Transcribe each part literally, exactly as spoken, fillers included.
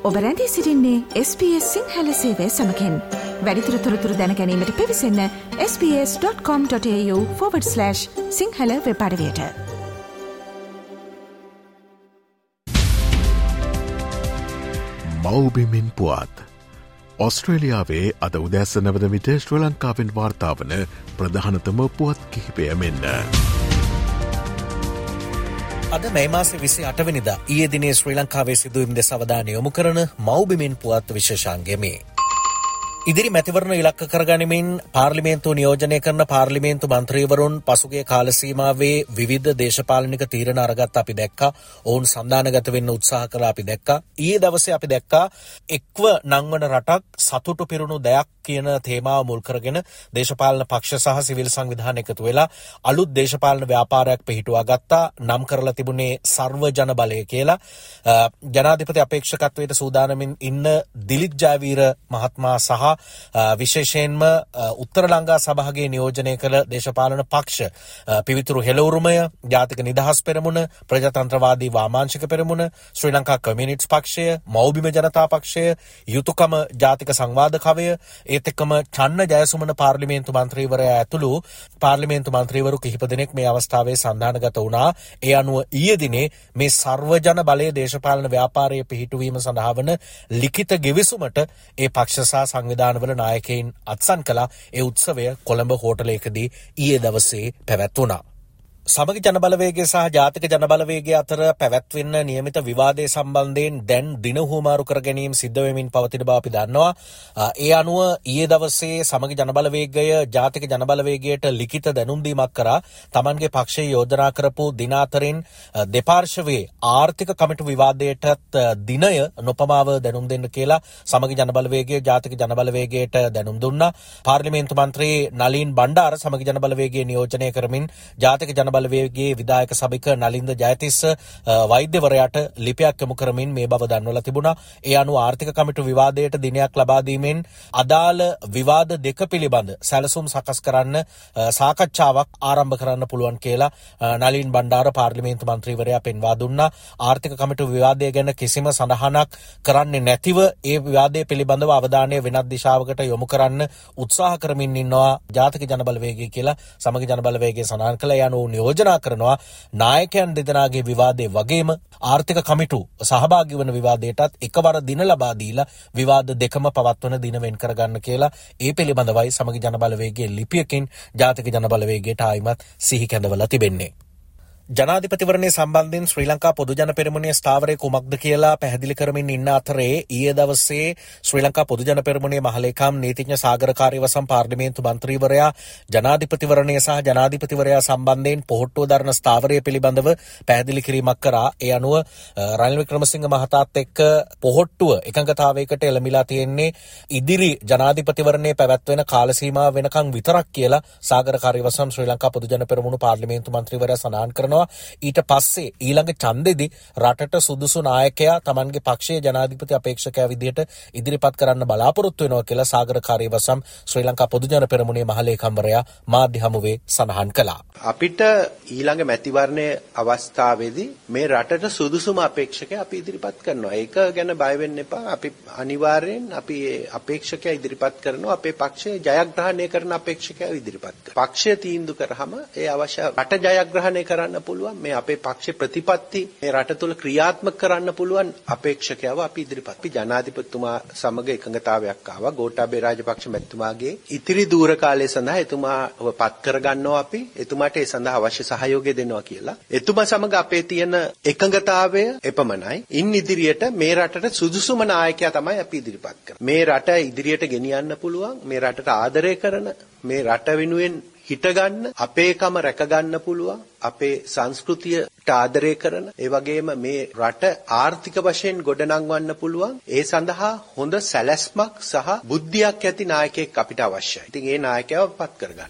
ඔබ රැඳී සිටින්නේ එස් බී එස් සිංහල සේවය සමගින්. වැඩිදුර තොරතුරු දැන ගැනීමට පිවිසන්න S B S dot com dot AU forward slash Sinhala web අඩවියට. මව්බිමින් පුවත්. ඔස්ට්‍රේලියාවේ අද උදැස්ස නවද විට ශ්‍රී ලංකාවෙන් වාර්තාවන ප්‍රධානතම පුවත් කිහිපය මෙන්න. අද මේ මාසේ විසි අටවෙනිදා ඊයේ දිනේ ශ්‍රී ලංකාවේ සිදුවීම් දෙස අවධානය යොමු කරන මව්බිමින් පුවත් විශේෂාංගය මේ. ඉදිරි මැතිවරණ ඉලක්ක කරගනිමින් පාර්ලිමේන්තුව නියෝජනය කරන පාර්ලිමේන්තු මන්ත්‍රීවරුන් පසුගිය කාල සීමාවේ විවිධ දේශපාලනික තීරණ අරගත් අපි දැක්කා. ඔවුන් සන්දානගත වෙන්න උත්සාහ කළා අපි දැක්කා. ඊයේ දවසේ අපි දැක්කා එක්ව නංවන රටක් සතුටු පිරුණු දෙයක් කියන තේමාව මුල් කරගෙන දේශපාලන පක්ෂ සහ සිවිල් සංවිධාන එකතු වෙලා අලුත් දේශපාලන ව්‍යාපාරයක් පිහිටුවා ගත්තා. නම් කරලා තිබුණේ සර්ව ජන බලය කියලා. ජනාධිපති අපේක්ෂකත්වයට සූදානමින් ඉන්න දිලිත් ජයවීර මහත්මයා සහ විශේෂයෙන්ම උත්තර ලංකා සභාවේ නියෝජනය කළ දේශපාලන පක්ෂ පිවිතුරු හෙළවුරුමය, ජාතික නිදහස් පෙරමුණ, ප්‍රජාතන්ත්‍රවාදී වාමාංශික පෙරමුණ, ශ්‍රී ලංකා කමියුනිස්ට් පක්ෂය, මව්බිම ජනතා පක්ෂය, යුතුයකම ජාතික සංවාද කවය, ඒත් එක්කම චන්න ජයසුමන පාර්ලිමේන්තු මන්ත්‍රීවරයා ඇතුළු පාර්ලිමේන්තු මන්ත්‍රීවරු කිහිප දෙනෙක් මේ අවස්ථාවේ සන්දානගත වුණා. ඒ අනුව ඊයේ දිනේ මේ සර්වජන බලයේ දේශපාලන ව්‍යාපාරයේ පිහිටුවීම සඳහා වන ලිඛිත ගෙවිසුමට ඒ පක්ෂ සහ සංවිධානවල නායකයින් අත්සන් කළා. ඒ උත්සවය කොළඹ හෝටලයකදී ඊයේ දවසේ පැවැත්වුණා. සමගි ජනබලවේගය සහ ජාතික ජනබලවේගය අතර පැවැත්වෙන්න නියමිත විවාදය සම්බන්ධයෙන් දැන් දින හුවමාරු කර ගැනීම සිද්ධ වෙමින් පවතින බව අපි දන්නවා. ඒ අනුව ඊයේ දවසේ සමගි ජනබලවේගය ජාතික ජනබලවේගයට ලිඛිත දැනුම් දීමක් කරා. Tamanගේ පක්ෂයේ යෝජනා කරපු දින අතරින් දෙපාර්ශවයේ ආර්ථික කමිටු විවාදයටත් දිනය නොපමාව දැනුම් දෙන්න කියලා සමගි ජනබලවේගය ජාතික ජනබලවේගයට දැනුම් දුන්නා. පාර්ලිමේන්තු මන්ත්‍රී නලින් බණ්ඩාර සමගි ජනබලවේගය නියෝජනය කරමින් ජාතික ජන බලවේගයේ විධායක සභික නලින්ද ජයතිස්ස වෛද්‍යවරයාට ලිපියක් යොමු කරමින් මේ බව දන්වලා තිබුණා. ඒ අනුව ආර්ථික කමිටු විවාදයට දිනයක් ලබා දීමෙන් අදාළ විවාද දෙක පිළිබඳ සැලසුම් සකස් කරන්න සාකච්ඡාවක් ආරම්භ කරන්න පුළුවන් කියලා නලින් බණ්ඩාර පාර්ලිමේන්තු මන්ත්‍රීවරයා පෙන්වා දුන්නා. ආර්ථික කමිටු විවාදය ගැන කිසිම සඳහනක් කරන්නේ නැතිව ඒ විවාදය පිළිබඳව අවධානය වෙනත් දිශාවකට යොමු කරන්න උත්සාහ කරමින් ඉන්නවා ජාතික ජනබලවේගය කියලා සමගි ජනබලවේගය සඳහන් කළා. ඒ අනුව යෝජනා කරනවා නායකයන් දෙදෙනාගේ විවාදයේ වගේම ආර්ථික කමිටු සහභාගී වන විවාදයටත් එකවර දින ලබා දීලා විවාද දෙකම පවත්වන දින වෙන් කරගන්න කියලා ඒ පිළිබඳවයි සමගි ජනබලවේගයේ ලිපියකින් ජාතික ජනබලවේගයට ආයිමත් සිහි කැඳවලා තිබෙන්නේ. ජනාධිපතිවරණය සම්බන්ධයෙන් ශ්‍රී ලංකා පොදු ජන පෙරමුණේ ස්ථාවරය කුමක්ද කියලා පැහැදිලි කරමින් ඉන්න අතරේ ඊයේ දවසේ ශ්‍රී ලංකා පොදු ජන පෙරමුණේ මහලේකම් නීතිඥ සාගර කාර්යවසම් පාර්ලිමේන්තු මන්ත්‍රීවරයා ජනාධිපතිවරණය සහ ජනාධිපතිවරයා සම්බන්ධයෙන් පොහොට්ටුව දරන ස්ථාවරය පිළිබඳව පැහැදිලි කිරීමක් කරා. ඒ අනුව රනිල් වික්‍රමසිංහ මහතාත් එක්ක පොහොට්ටුව එකඟතාවයකට එළඹිලා තියෙන්නේ ඉදිරි ජනාධිපතිවරණයේ පැවැත්වෙන කාල සීමාව වෙනකන් විතරක් කියලා සාගර කාර්යවසම් ශ්‍රී ලංකා පොදු ජන පෙරමුණු පාර්ලිමේන්තු මන්ත්‍රීවරයා සඳහන් කරනවා. ඊට පස්සේ ඊළඟ ඡන්දෙදි රටට සුදුසු නායකයා Tamanගේ පක්ෂයේ ජනාධිපති අපේක්ෂකයා විදිහට ඉදිරිපත් කරන්න බලාපොරොත්තු වෙනවා කියලා සාගර කාර්යවසම් ශ්‍රී ලංකා පොදු ජන පෙරමුණේ මහලේකම්වරයා මාධ්‍ය හමුවේ සඳහන් කළා. අපිට ඊළඟ මැතිවරණයේ අවස්ථාවේදී මේ රටට සුදුසුම අපේක්ෂකයා අපි ඉදිරිපත් කරනවා. ඒක ගැන බය වෙන්න එපා. අපි අනිවාර්යෙන් අපි අපේක්ෂකයා ඉදිරිපත් කරනවා. අපේ පක්ෂයේ ජයග්‍රහණය කරන අපේක්ෂකයා ඉදිරිපත් කරනවා. පක්ෂය තීන්දුව කරාම ඒ අවශ්‍ය රට ජයග්‍රහණය කරන්න පුළුවන් මේ අපේ පක්ෂ ප්‍රතිපත්ති මේ රට තුළ ක්‍රියාත්මක කරන්න පුළුවන් අපේක්ෂකයව අපි ඉදිරිපත්. අපි ජනාධිපතිතුමා සමග එකඟතාවයක් ආවා. ගෝඨාභය රාජපක්ෂ මැතිතුමාගේ ඉතිරි දූර කාලය සඳහා එතුමාව පත් කරගන්නවා අපි. එතුමාට ඒ සඳහා අවශ්‍ය සහයෝගය දෙනවා කියලා. එතුමා සමග අපේ තියෙන එකඟතාවය එපමණයි. ඉන් ඉදිරියට මේ රටට සුදුසුම නායකයා තමයි අපි ඉදිරිපත් කරන්නේ. මේ රට ඉදිරියට ගෙනියන්න පුළුවන්. මේ රටට ආදරය කරන මේ රට වෙනුවෙන් හිටගන්න අපේකම රැකගන්න පුළුවන් අපේ සංස්කෘතියට ආදරය කරන ඒ වගේම මේ රට ආර්ථික වශයෙන් ගොඩනංවන්න පුළුවන් ඒ සඳහා හොඳ සැලැස්මක් සහ බුද්ධියක් ඇති නායකයෙක් අපිට අවශ්‍යයි. ඉතින් ඒ නායකයව පත් කරගන්න.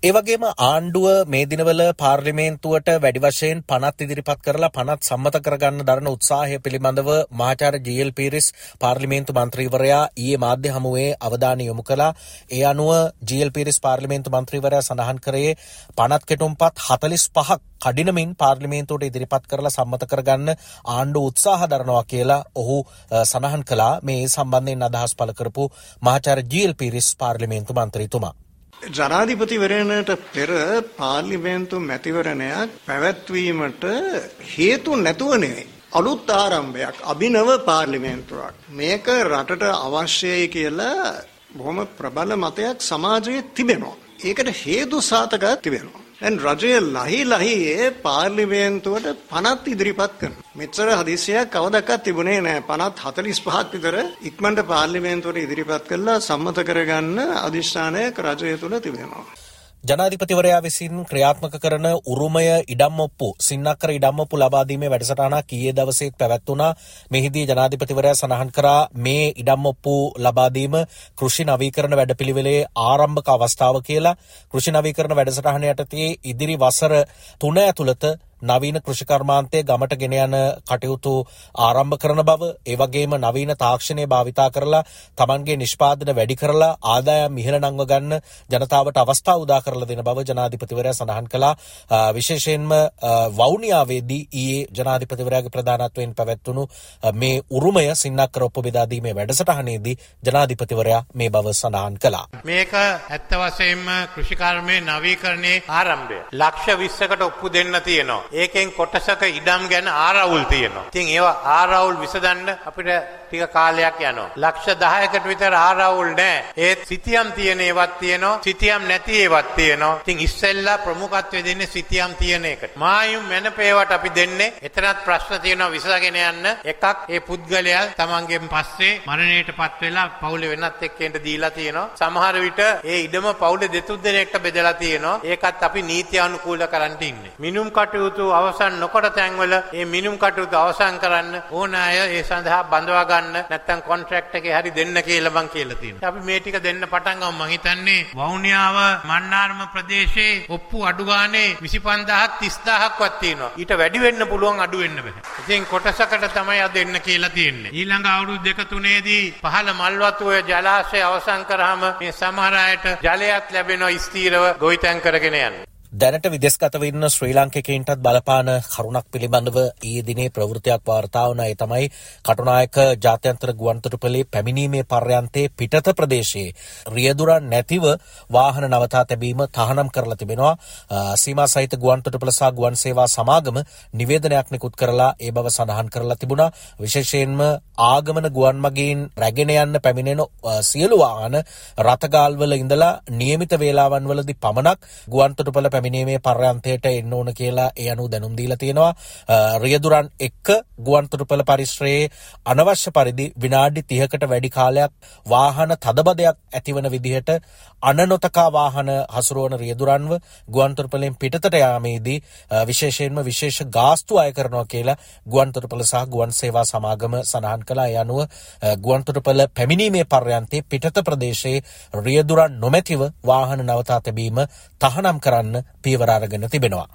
ඒ වගේම ආණ්ඩුව මේ දිනවල පාර්ලිමේන්තුවට වැඩි වශයෙන් පනත් ඉදිරිපත් කරලා පනත් සම්මත කරගන්න දරන උත්සාහය පිළිබඳව මහාචාර්ය ජී.එල්. පීරිස් පාර්ලිමේන්තු මන්ත්‍රීවරයා ඊයේ මාධ්‍ය හමුවේ අවධානය යොමු කළා. ඒ අනුව ජී.එල්. පීරිස් පාර්ලිමේන්තු මන්ත්‍රීවරයා සඳහන් කරේ පනත් කෙටුම්පත් හතළිස් පහක් කඩිනමින් පාර්ලිමේන්තුවට ඉදිරිපත් කරලා සම්මත කරගන්න ආණ්ඩුව උත්සාහ දරනවා කියලා ඔහු සඳහන් කළා. මේ සම්බන්ධයෙන් අදහස් පළ කරපු මහාචාර්ය ජී.එල්. පීරිස් පාර්ලිමේන්තු මන්ත්‍රීතුමා ජනාධිපතිවරණයට පෙර පාර්ලිමේන්තු මැතිවරණයක් පැවැත්වීමට හේතු නැතුව නෙවෙයි. අලුත් ආරම්භයක්, අභිනව පාර්ලිමේන්තුවක්. මේක රටට අවශ්‍යයි කියලා බොහොම ප්‍රබල මතයක් සමාජයේ තිබෙනවා. ඒකට හේතු සාධකයක් තිබෙනවා. දැන් රජය ලහි ලහියේ පාර්ලිමේන්තුවට පනත් ඉදිරිපත් කරනවා. මෙච්චර හදිසියක් කවදාවත් තිබුණේ නැහැ. පනත් හතළිස් පහක් විතර ඉක්මනට පාර්ලිමේන්තුවට ඉදිරිපත් කළා සම්මත කරගන්න අධිෂ්ඨානයක් රජය තුල තිබෙනවා. ජනාධිපතිවරයා විසින් ක්‍රියාත්මක කරන උරුමය ඉඩම් ඔප්පු සින්නක්කර ඉඩම් ඔප්පු ලබා දීමේ වැඩසටහනක් ඊයේ දවසේ පැවැත්වුණා. මෙහිදී ජනාධිපතිවරයා සඳහන් කරා මේ ඉඩම් ඔප්පු ලබා දීම කෘෂි නවීකරණ වැඩපිළිවෙලේ ආරම්භක අවස්ථාව කියලා. කෘෂි නවීකරණ වැඩසටහන යටතේ ඉදිරි වසර තුන ඇතුළත නවීන කෘෂිකර්මාන්තය ගමට ගෙන යන කටයුතු ආරම්භ කරන බව, ඒ වගේම නවීන තාක්ෂණය භාවිතා කරලා තමන්ගේ නිෂ්පාදන වැඩි කරලා ආදායම් ඉහළ නංව ගන්න ජනතාවට අවස්ථාව උදා කරලා දෙන බව ජනාධිපතිවරයා සඳහන් කළා. විශේෂයෙන්ම වවුනියාවේදී ඊයේ ජනාධිපතිවරයාගේ ප්‍රධානත්වයෙන් පැවැත්වුණු මේ උරුමය සින්නක්කර ඔප්පු බෙදා දීමේ වැඩසටහනේදී ජනාධිපතිවරයා මේ බව සඳහන් කළා. මේක ඇත්ත වශයෙන්ම කෘෂිකර්මයේ නවීකරණයේ ආරම්භය. ලක්ෂ විස්සකට ඔප්පු දෙන්න තියෙනවා. ඒකෙන් කොටසක ඉඩම් ගැන ආරවුල් තියෙනවා. ඉතින් ඒවා ආරවුල් විසඳන්න අපිට ටික කාලයක් යනවා. ලක්ෂ දහයකට විතර ආරවුල් නැහැ. ඒත් සිතියම් තියෙන ඒවත් තියෙනවා. සිතියම් නැති ඒවත් තියෙනවා. ඉතින් ඉස්සෙල්ලා ප්‍රමුඛත්වය දෙන්නේ සිතියම් තියෙන එකට. මායුම් මැනපේවට අපි දෙන්නේ. එතරම් ප්‍රශ්න තියෙනවා විසඳගෙන යන්න. එකක් ඒ පුද්ගලයා තමන්ගෙන් පස්සේ මරණයටපත් වෙලා පවුලේ වෙනත් එක්කෙන්ට දීලා තියෙනවා. සමහර විට ඒ ඉඩම පවුලේ දෙතුන් දෙනෙක්ට බෙදලා තියෙනවා. ඒකත් අපි නීති අනුකූල කරන්න ඉන්නේ. මිනුම් කටයුතු අවසන් නොකර තැන්වල මේ මිනුම් කටයුතු අවසන් කරන්න ඕන අය ඒ සඳහා බඳවා ගන්න නැත්නම් කොන්ට්‍රැක්ට් එකේ හරි දෙන්න කියලා මං කියලා තියෙනවා. අපි මේ ටික දෙන්න පටන් ගමු. මං හිතන්නේ වවුනියාව මන්නාරම ප්‍රදේශයේ ඔප්පු අඩු ගානේ විසිපන්දාහක් තිස්දාහක්වත් තියෙනවා. ඊට වැඩි වෙන්න පුළුවන්, අඩු වෙන්න බෑ. ඉතින් කොටසකට තමයි අද දෙන්න කියලා තියෙන්නේ. ඊළඟ අවුරුදු දෙක තුනේදී පහළ මල්වතුවේ ජලාශය අවසන් කරාම මේ සමහර අයට ජලයක් ලැබෙනවා ස්ථීරව ගොවිතැන් කරගෙන යන්න. දැනට විදේශගතව ඉන්න ශ්‍රී ලාංකිකයින්ටත් බලපාන කරුණක් පිළිබඳව ඊයේ දිනේ ප්‍රවෘත්තියක් වාර්තා වුණා. ඒ තමයි කටුනායක ජාත්‍යන්තර ගුවන්තොටුපළේ පැමිණීමේ පර්යන්තයේ පිටත ප්‍රදේශයේ රියදුරන් නැතිව වාහන නවතා තැබීම තහනම් කරලා තිබෙනවා. සීමා සහිත ගුවන්තොටුපළ සහ ගුවන් සේවා සමාගම නිවේදනයක් නිකුත් කරලා ඒ බව සඳහන් කරලා තිබුණා. විශේෂයෙන්ම ආගමන ගුවන් මගීන් රැගෙන යන්න පැමිණෙන සියලු වාහන රථගාල්වල ඉඳලා නියමිත වේලාවන් වලදී පමණක් ගුවන්තොටුපළ පැමිණීමේ පර්යන්තයට එන්න ඕන කියලා ඒ අනුව දැනුම් දීලා තියෙනවා. රියදුරන් එක්ක ගුවන්තොටුපළ පරිශ්‍රයේ අනවශ්‍ය පරිදි විනාඩි තිහකට වැඩි කාලයක් වාහන තදබදයක් ඇතිවන විදිහට අනනොතකා වාහන හසුරුවන රියදුරන්ව ගුවන්තොටුපළෙන් පිටතට යාමේදී විශේෂයෙන්ම විශේෂ ගාස්තු අය කරනවා කියලා ගුවන්තොටුපළ සහ ගුවන් සේවා සමාගම සඳහන් කළා. ඒ අනුව ගුවන්තොටුපළ පැමිණීමේ පර්යන්තයේ පිටත ප්‍රදේශයේ රියදුරන් නොමැතිව වාහන නවතා තැබීම තහනම් කරන්න පියවර අරගෙන තිබෙනවා.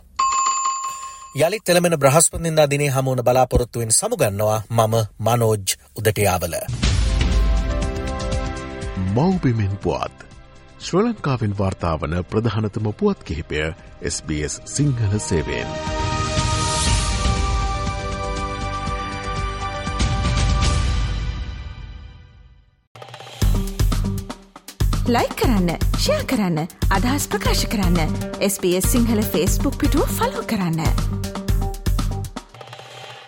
යළිත් එළමෙන බ්‍රහස්පතින්දා දිනේ හමු වන බලාපොරොත්තුවෙන් සමුගන්නවා මම මනෝජ් උදටියාවල. මව්බිමෙන් පුවත් ශ්‍රී ලංකාවෙන් වාර්තා වන ප්‍රධානතම පුවත් කිහිපය එස් බී එස් සිංහල සේවයෙන්. ලයික් කරන්න, ෂෙයා කරන්න, අදහස් ප්‍රකාශ කරන්න. S B S Sinhala Facebook පිටුව ෆලෝ කරන්න.